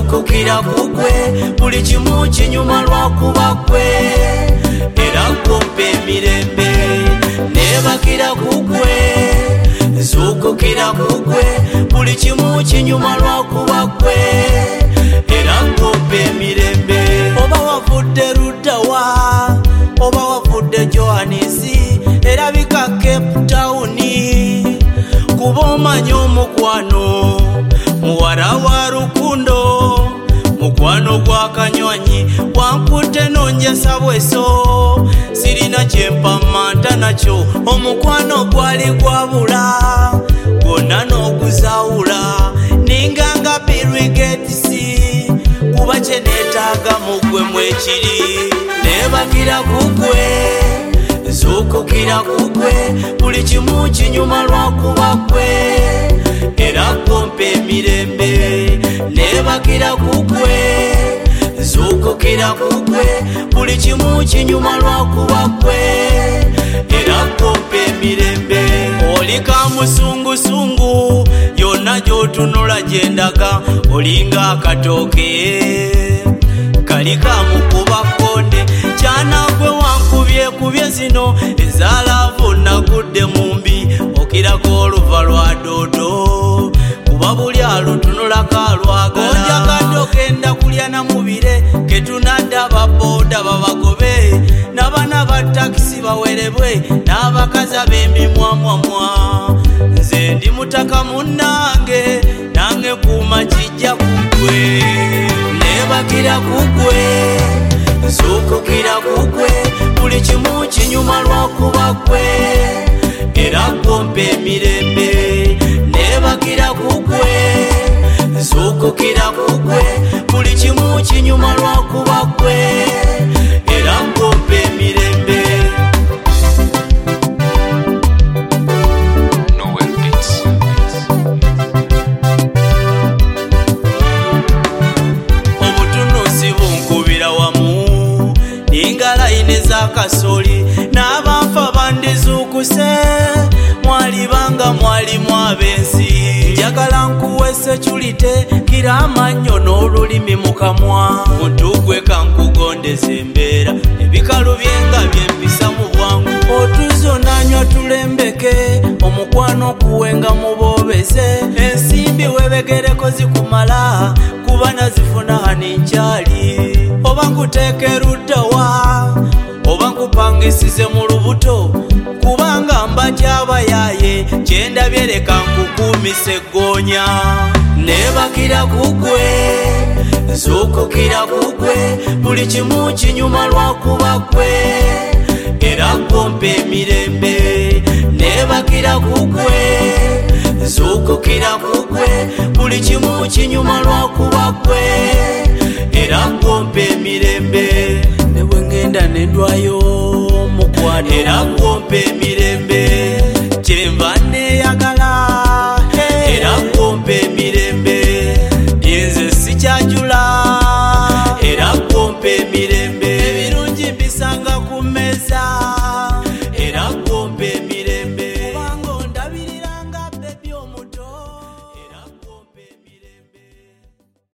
nzukukira kugwe buli kimu kinyuma lwakuba gwe era kumpa emirembe nebakira kugwe nzukukira kugwe buli kimu kinyuma lwakuba gwe era kumpa emirembe oba wavudde Ludawa oba wavudde Johanisi erabika Cape Town kuba omanyi omukwano muwala wa Rukundo mukwano gwa Kanywanyi wankutte nonjesa bweso sirina kyempamanta nakyo omukwano gwali gwabula gwonna n'oguzawula ninganga Bill Gates kuba kyeneetaaga mugwe mwekiri nebakira kugwe nzukukira kugwe buli kimu kinyuma lwakuba gwe era kumpa emirembe nebakira kugwe nzukukira kugwe buli kimu kinyuma lwakuba gwe era kumpa emirembe oli kamusungusungu yonna gyotunula gyendaga olinga akatooke kali kamukuba konde kyanagwe wankubyekubye zino ezalaavu nagudde mumbi okirako oluva lwa doodo kuba buli alutunulako alwagala onjagadde ogenda kulya namubire ketunadda baboda babagobe n'abaana ba takisi bawerebwe n'abakazi ab'emimwamwamwa nze ndi mutaka munnange nange kuuma kijja kugwe nebakira kugwe nzukukira kugwe buli kimu kinyuma lwakuba gwe era kumpa emirembe nebakira kugwe nzukukira kugwe buli kimu kinyuma lwakuba gwe era kumpa emirembe obutunusi bunkubira wamu ningalayine zakasoli n'abanfa bandizukuse mwalibanga mwalimu ab'ensi njagala nkuwese culite kira amannyo n'olulimi mukamwa mutugwe kankugondeza embeera ebikalu byenga byempisa mu bwangu otuzo nanywa tulembeke omukwano kuwenga mubobeze ensimbi webegereko zikumala kuba nazifuna haninkyali oba nkuteeke Ludawa oba nkupangisize mu lubuto kubanga mbajaabayaye kyendabye leka nkukuumise eggoonya nebakira kugwe nzukukira kugwe buli kimu kinyuma lwakuba gwe era kumpa emirembe nebakira kugwe nzukukira kugwe buli kimu kinyuma lwakuba gwe era kumpa emirembe nebwe ngenda nendwayo mukwano era kumpa